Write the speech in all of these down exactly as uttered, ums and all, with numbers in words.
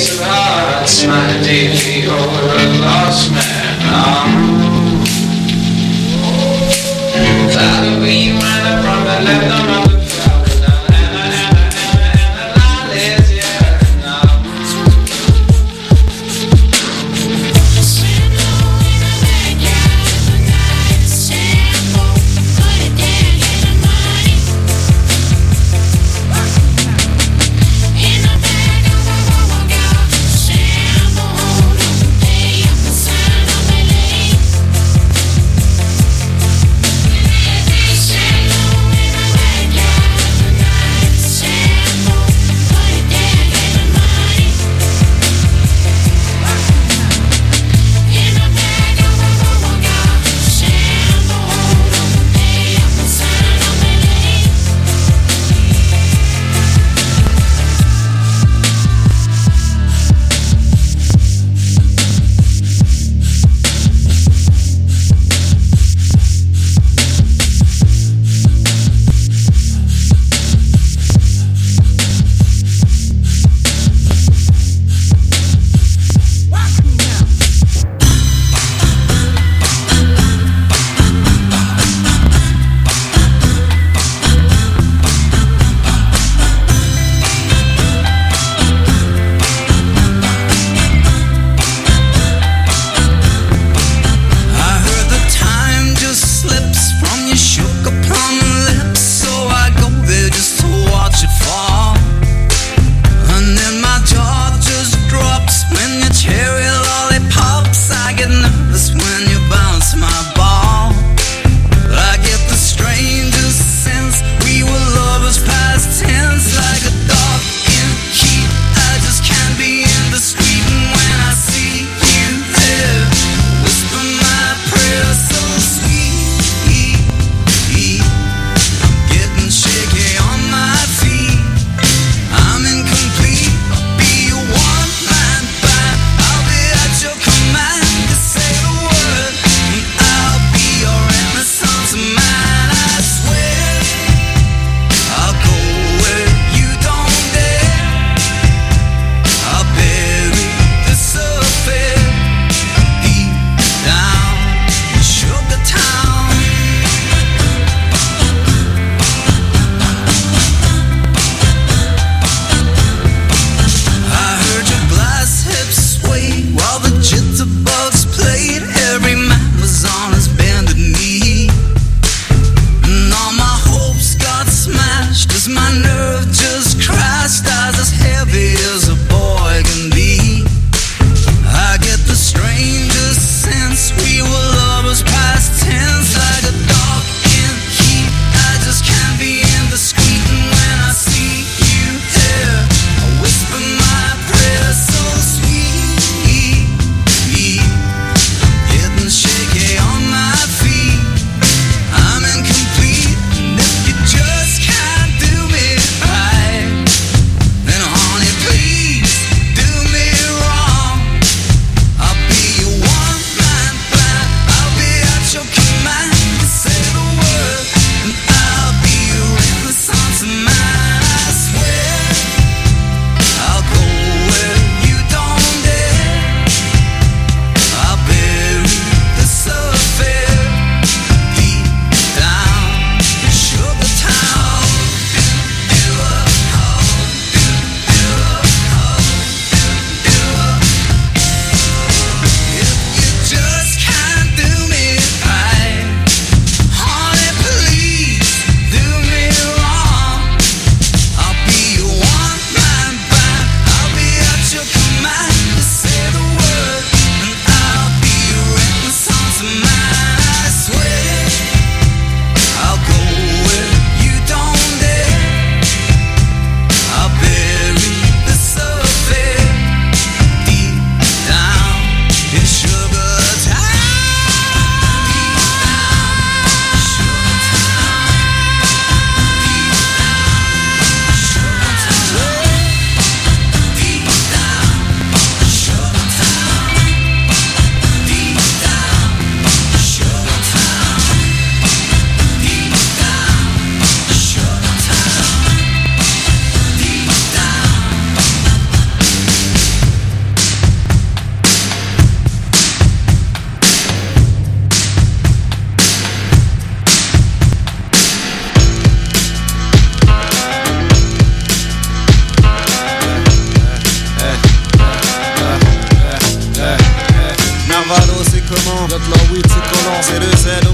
ace of hearts, my daily or a lost man. Oh. Fly away, you ran up from the left on the Shampoo in a bag.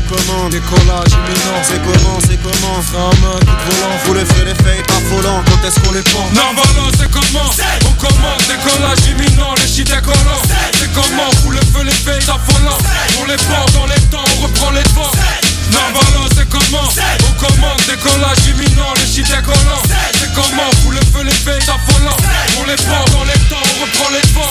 comment, décollage imminent. C'est comment, c'est comment, frein à main, coup de volant. Faut les faire les faits affolants, quand est-ce qu'on les prend? Narvalan c'est comment, on commande, décollage imminent, le shit est collant. C'est comment, fout le feu, les faits affolants. On les prend dans les temps, on reprend les devants. Narvalan c'est comment, on commande, décollage imminent, le shit est collant. C'est comment, fout le feu, les faits affolants. On les prend dans les temps, on reprend les devants.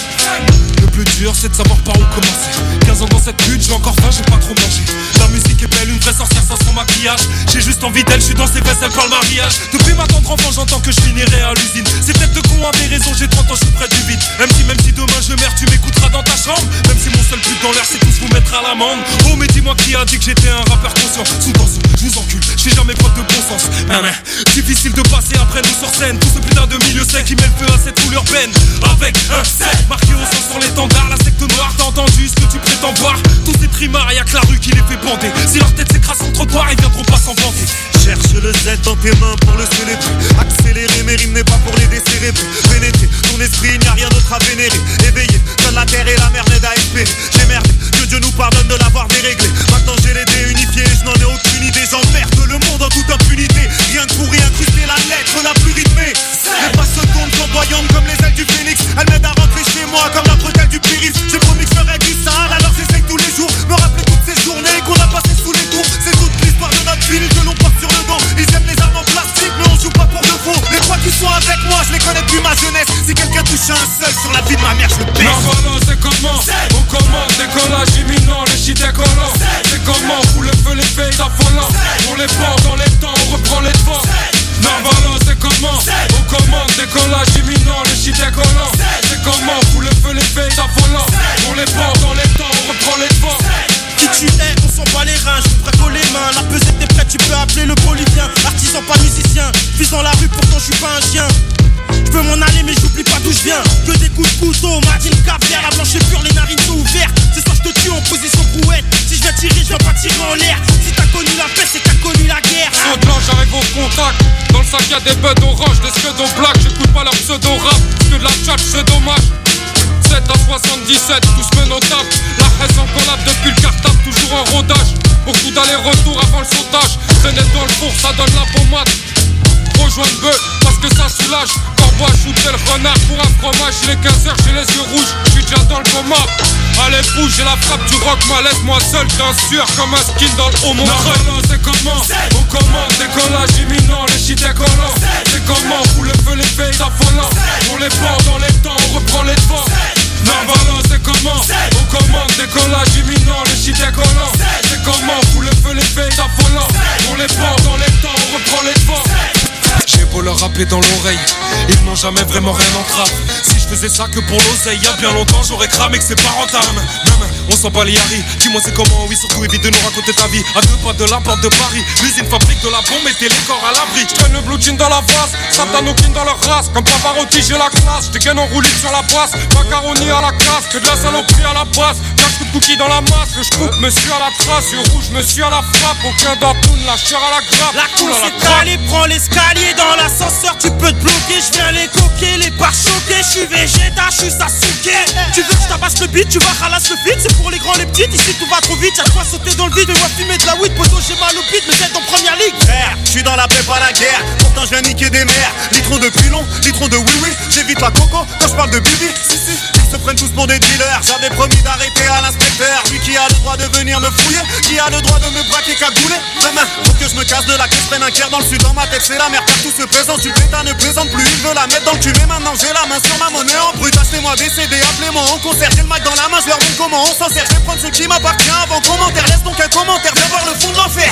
Le plus dur c'est de savoir par où commencer. Quinze ans dans cette pute, j'ai encore faim, j'ai pas trop mangé. La musique est belle, une vraie sorcière sans son maquillage. J'ai juste envie d'elle, je suis dans ses fesses, elle parle mariage. Depuis ma tendre enfant, j'entends que je finirai à l'usine. C'est peut-être de con, avait raison, j'ai trente ans, je suis près du vide. Même si, même si demain je meurs, tu m'écouteras dans ta chambre. Même si mon seul but dans l'air, c'est tous vous mettre à l'amende. Oh mais dis-moi qui a dit que j'étais un rappeur conscient. Sous tension, je vous encule, je fais jamais preuve de bon sens. Mais, mais, difficile de passer après nous sur scène. Tout ce putain de milieu sec qui met le feu à cette foule urbaine. Avec un set marqué au sang sur l'étendard, la secte noire. T'as entendu ce que tu prétends voir? Tous ces trimards, y'a que la rue qui les fait bander. Si leur tête s'écrase sur le trottoir, ils viendront pas s'en vanter. Cherche le Z dans tes mains pour le célébrer. Accélérer, mes rimes n'est pas pour les décérébrer. Pénétrer ton esprit, il n'y a rien d'autre à vénérer. Éveillé, seule la terre et la mer n'aident à espérer. J'ai merdé, que Dieu nous pardonne de l'avoir déréglé. Maintenant j'ai les dés unifiés, je n'en ai aucune idée. J'emmerde le monde en toute impunité. Rien que pour y incruster la lettre la plus rythmée. Les pas se tournent flamboyantes comme les ailes du phénix. Elles m'aident à rentrer chez moi comme la bretelle du périph'. J'ai promis que je ferais du sale, alors j'essaye tous les jours. Me rappeler toutes ces journées qu'on a passées sous les tours. C'est toute l'histoire de notre ville que l'on porte sur le dos. Ils aiment les armes en plastique mais on joue pas pour de faux. Les trois qui sont avec moi, je les connais depuis ma jeunesse. Si quelqu'un touche un seul sur la vie de ma mère, je le baisse. Narvalan c'est comment, on commande, décollage imminent, le shit est collant. C'est comment, fout le feu, les faits affolants. On les prend dans les temps, on reprend les devants. Narvalan c'est comment, on commande, décollage imminent, le shit est collant. C'est comment, fout le feu, les faits affolants. On les prend dans les temps, on reprend les devants. Qui tu es, on s'en bat les reins, je vous préco les mains. La pesée t'es prête, tu peux appeler le bolivien. Artisan pas musicien, fils dans la rue pourtant je suis pas un chien. Je peux m'en aller mais j'oublie pas d'où je viens. Que des coups de couteau, Martine Caviar, la blanche est pure, les narines sont ouvertes. Ce soir je te tue en position brouette. Si je viens tirer, je viens pas tirer en l'air. Si t'as connu la paix, c'est que t'as connu la guerre. Saut de l'ange, j'arrive au contact. Dans le sac y'a des buds orange, des scuds black. J'écoute pas leur pseudo rap, que de la tchatch c'est dommage. sept à soixante-dix-sept, tous menotables. La haine en collab depuis le cartable, toujours en rodage. Beaucoup d'allers-retours avant le sautage. Traîner dans le four, ça donne la pommade. Rejoindre bœuf, parce que ça soulage. Corbeau à shooter le renard pour un fromage. Il est quinze heures, j'ai les yeux rouges, j'suis déjà dans le coma. Allez bouge, j'ai la frappe du rock, moi laisse-moi seul d'un sueur comme un skin dans le haut mon creux. C'est comment, on commande, décollage imminent, le shit est collant. C'est comment, fout le feu, les faits affolants. On les prend dans les temps, on reprend les devants. Narvalan c'est comment, on commande, décollage imminent, le shit est collant. C'est comment, fout le feu, les faits affolants. On les prend dans les temps, on reprend les devants. J'ai beau leur rapper dans l'oreille, ils n'ont jamais vraiment rien en trappe. Si je faisais ça que pour l'oseille, y'a bien longtemps j'aurais cramé que c'est pas rentable. Même, on s'en bat les haris, dis-moi c'est comment, oui surtout évite de nous raconter ta vie. À deux pas de la porte de Paris, l'usine fabrique de la bombe, mettez les corps à l'abri. J'traîne le blue jean dans la vase, satanokin dans leur race. Comme Pavarotti j'ai la classe, j'dégaine en roulis sur la brasse. Macaroni à la casse, que de la saloperie à la base. Cache coup de cookies dans la masse, le j'coupe monsieur à la trace. Yeux rouge, monsieur à la frappe, aucun d'Antoun, la chair à la grappe. La course est calée, prends l'escalier. Dans l'ascenseur tu peux te bloquer. Je viens les coquer, les barres choquées. Je suis végéta, je suis Sasuke. Tu veux que je tabasse le beat, tu vas ralasse le feed. C'est pour les grands, les petites, ici tout va trop vite. Chaque fois sauter dans le vide, et moi fumer de la weed. Poto j'ai mal au beat, mais t'es en première ligue. Frère, je suis dans la paix, pas la guerre. Pourtant je viens niquer des mers. Litron de pilon, litron de oui-oui. J'évite la coco quand je parle de bibi. Si si, ils se prennent tous pour des dealers. J'avais promis d'arrêter à l'inspecteur. Lui qui a le droit de venir me fouiller, qui a le droit de me braquer cagouler. Demain, faut que je me casse de là, que je prenne un cœur dans le sud. Dans ma tête c'est la merde, car tout se présente. Tu pétas ne plaisante plus, il veut la mettre dans le cul. Mais maintenant j'ai la main sur ma monnaie en brut. Achetez-moi des C D, appelez-moi en concert. J'ai le mic dans la main, je leur montre comment on s'en sert. Je vais prendre ce qui m'appartient avant commentaire. Laisse donc un commentaire, viens voir le fond de l'enfer.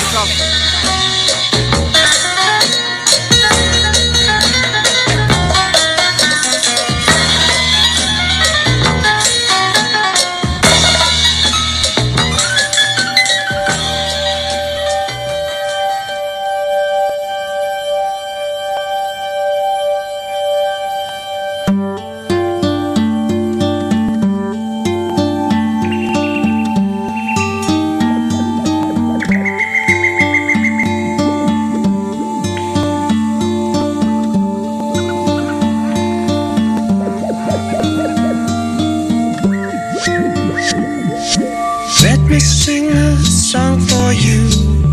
song for you.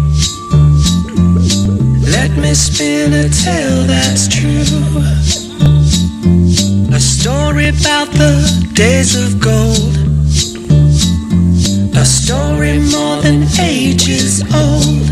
Let me spin a tale that's true. A story about the days of gold. A story more than ages old.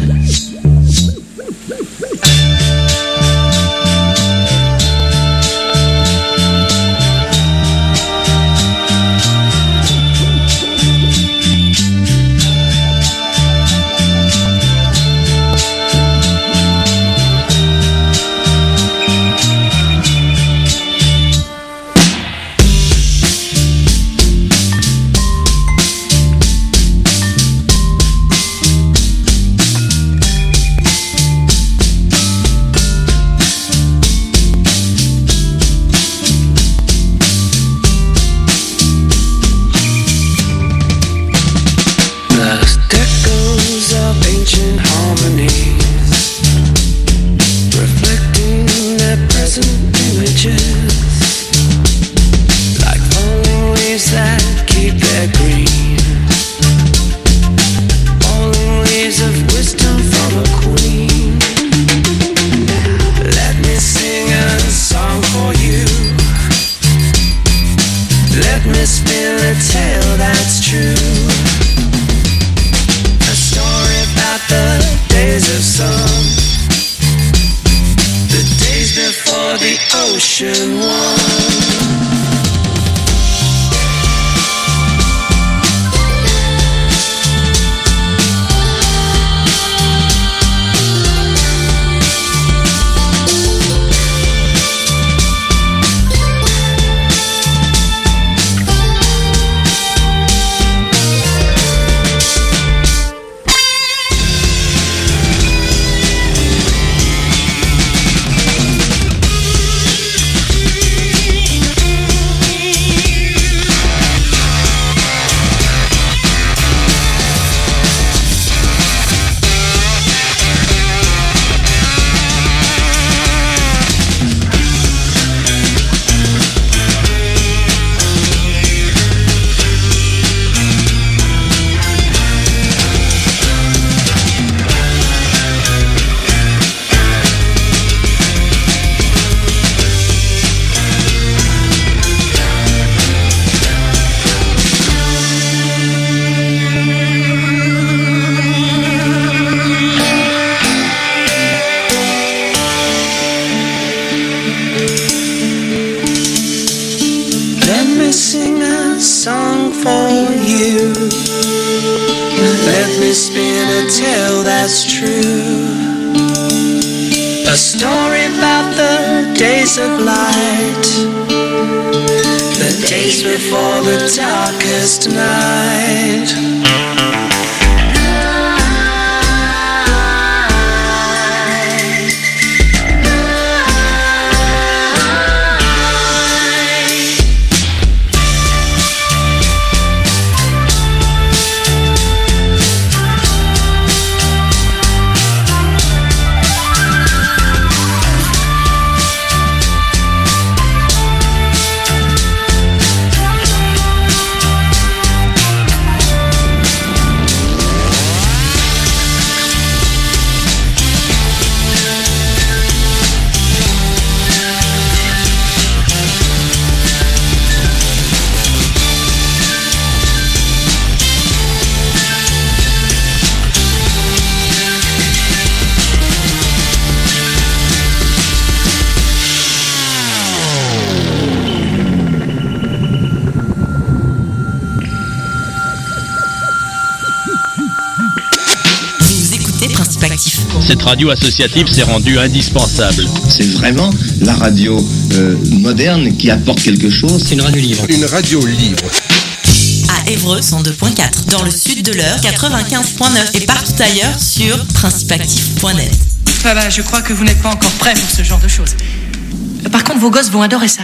Cette radio associative s'est rendue indispensable. C'est vraiment la radio euh, moderne qui apporte quelque chose. C'est une radio libre. Une radio libre. À Évreux, cent deux virgule quatre. Dans le sud de l'Eure, quatre-vingt-quinze virgule neuf. Et partout ailleurs sur principeactif point net. Ah bah, je crois que vous n'êtes pas encore prêts pour ce genre de choses. Par contre, vos gosses vont adorer ça.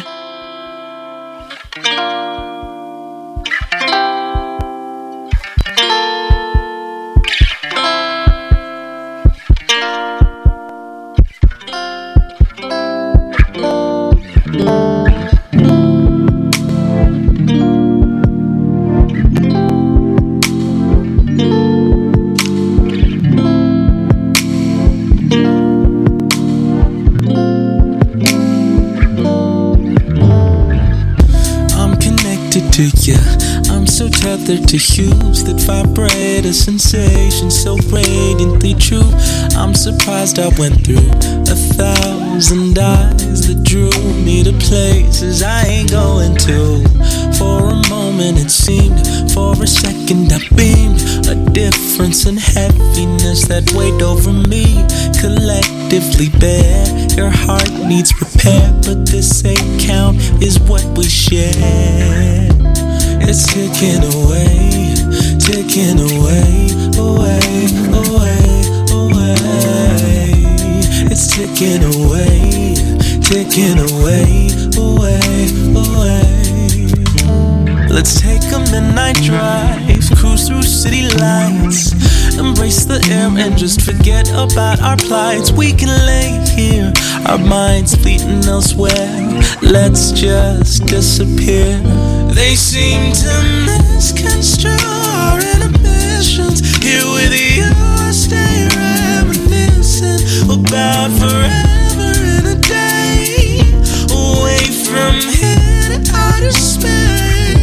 to you. I'm so tethered to hues that vibrate, a sensation so radiantly true. I'm surprised I went through a thousand eyes that drew me to places I ain't going to. For a moment it seemed, for a second I beamed, a difference in heaviness that weighed over me. Collectively bare, your heart needs repair, but this eight count is what we share. It's ticking away, ticking away, away, away, away. It's ticking away, ticking away, away, away. Let's take a midnight drive, cruise through city lights, embrace the air and just forget about our plights. We can lay here, our minds fleeting elsewhere. Let's just disappear. They seem to misconstrue our inhibitions. Here with you, I stay reminiscing about forever in a day, away from here to outer space.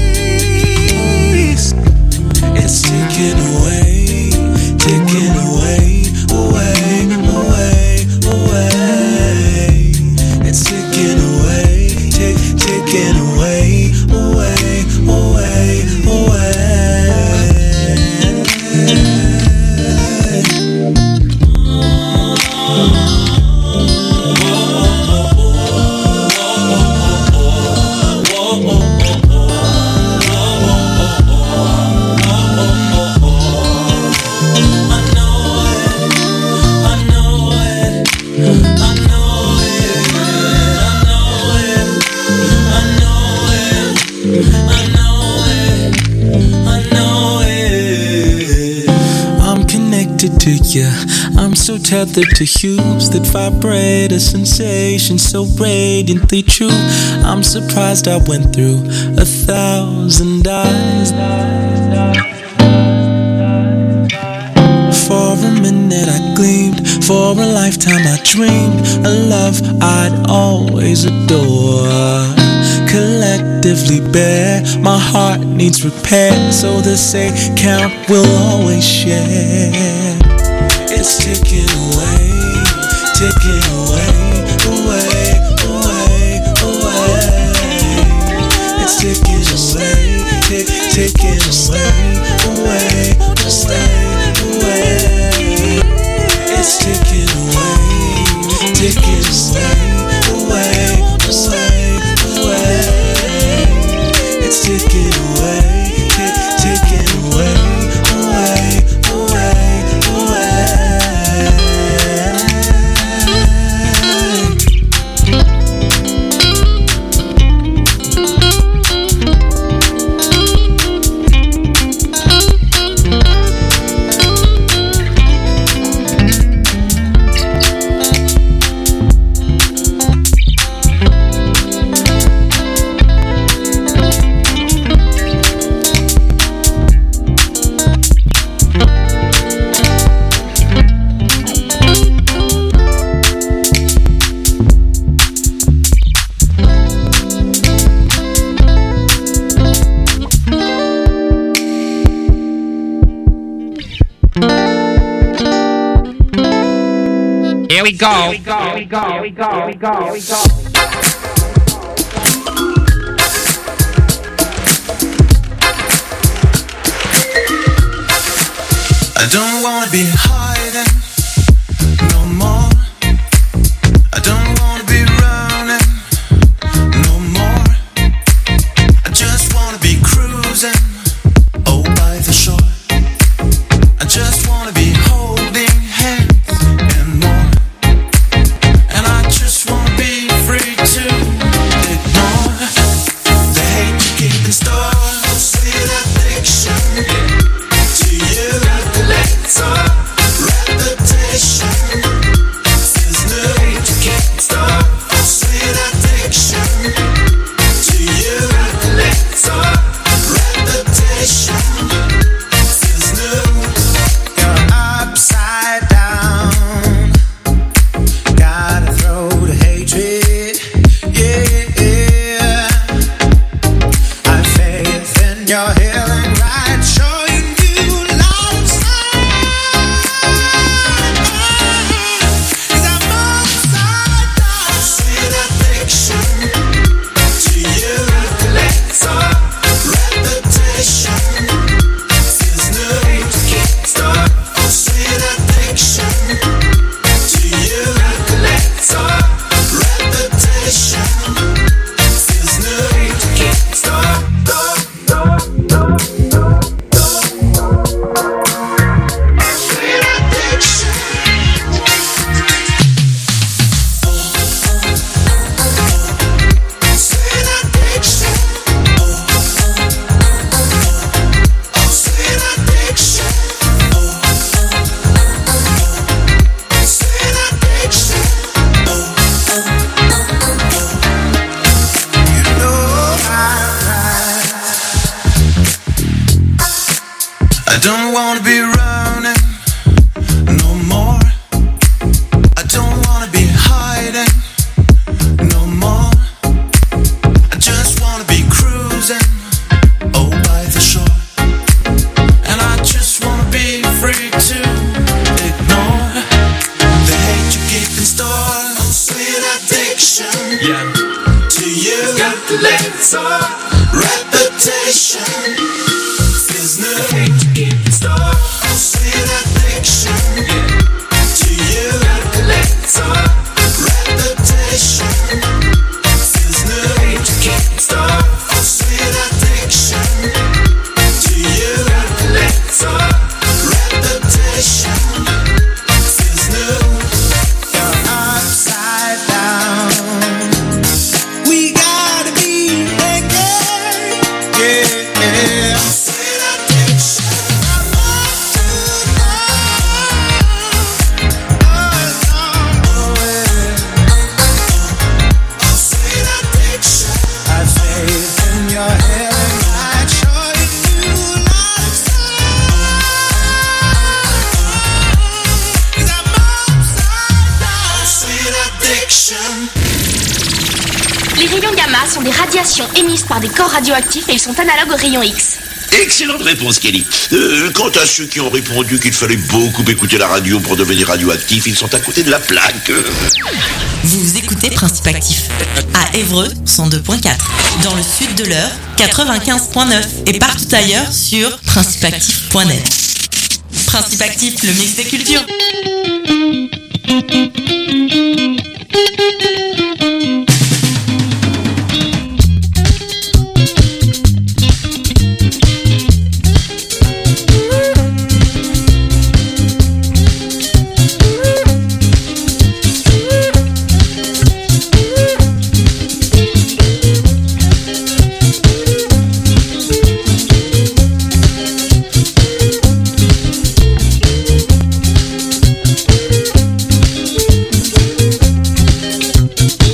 It's ticking away, ticking away, away, away, away. It's ticking away, tick, ticking away, away, away, away. To you, I'm so tethered to hues that vibrate, a sensation so radiantly true. I'm surprised I went through a thousand eyes. For a minute I gleamed, for a lifetime I dreamed, a love I'd always adore. Collectively bare, my heart needs repair, so the eight count will always share. It's ticking away, ticking away, away, away, away. It's ticking away, tick, ticking away, away, away, away. It's ticking away, ticking away, away, away, away. It's ticking away, tick, ticking away, away, away, away. Here we go. Here we go. Here we go. Here we go. Here we go. Here we go. I don't wanna be hiding no more. I don't wanna be running no more. I just wanna be cruising, oh, by the shore. I just wanna be holding hands and more. And I just wanna be free to ignore the hate you keep in store. Sweet addiction to you. So don't wanna be running no more. I don't wanna be hiding no more. I just wanna be cruising, oh, by the shore. And I just wanna be free to ignore the hate you keep in store. Oh, sweet addiction, yeah. To you, got the legs on reputation. Feels new, the hate you keep in store. Oh, sweet addiction, yeah. To you, got the legs on reputation. Feels new, the hate you keep in store. Oh, sweet addiction. To you, got the legs on reputation. Feels new. You're upside down. We gotta be naked. Yeah, yeah. Sweet addiction. I want to know. Oh, oh, yeah. Oh, sweet addiction. I've faith in your healing light, showing you life's time. 'Cause I'm upside down. Sweet addiction. Les rayons gamma sont des radiations émises par des corps radioactifs et ils sont analogues aux rayons X. Excellente réponse, Kelly. Euh, quant à ceux qui ont répondu qu'il fallait beaucoup écouter la radio pour devenir radioactif, ils sont à côté de la plaque. Vous écoutez Principe Actif à Évreux cent deux point quatre, dans le sud de l'Eure quatre-vingt-quinze point neuf et partout ailleurs sur principe actif point net. Principe Actif, le mix des cultures. Thank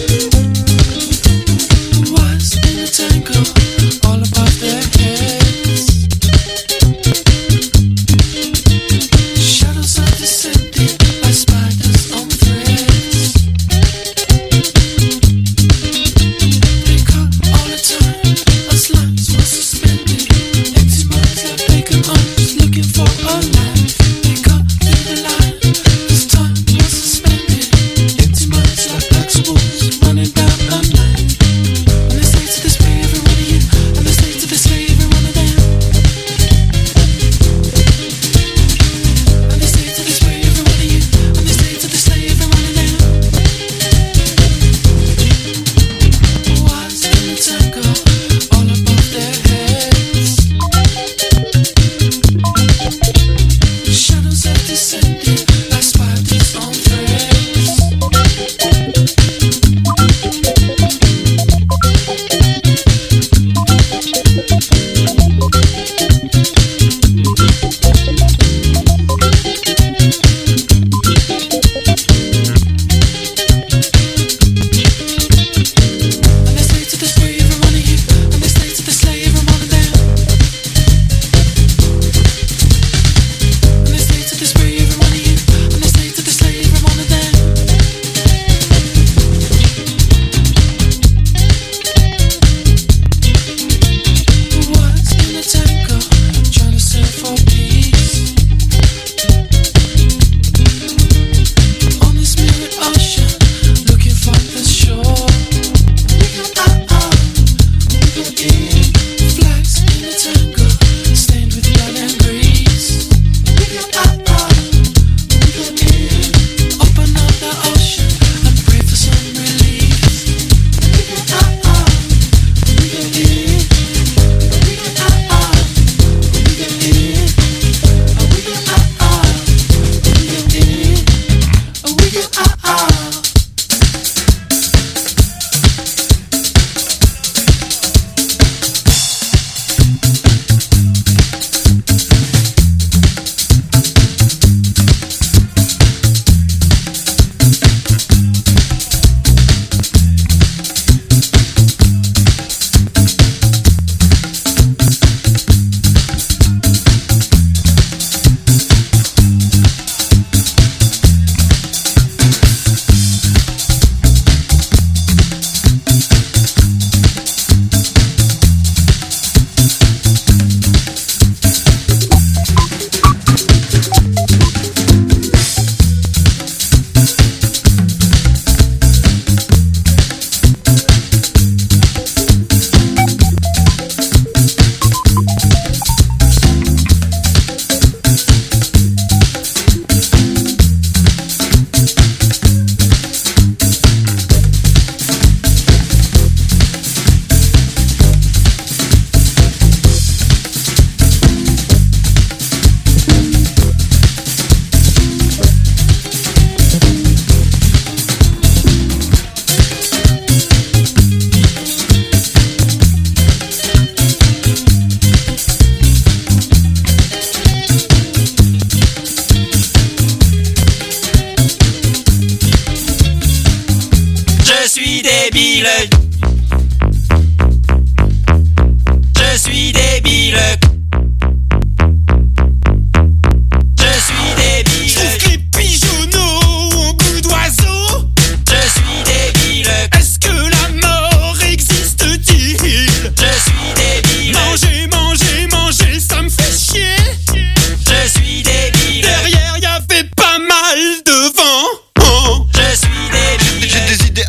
soleil.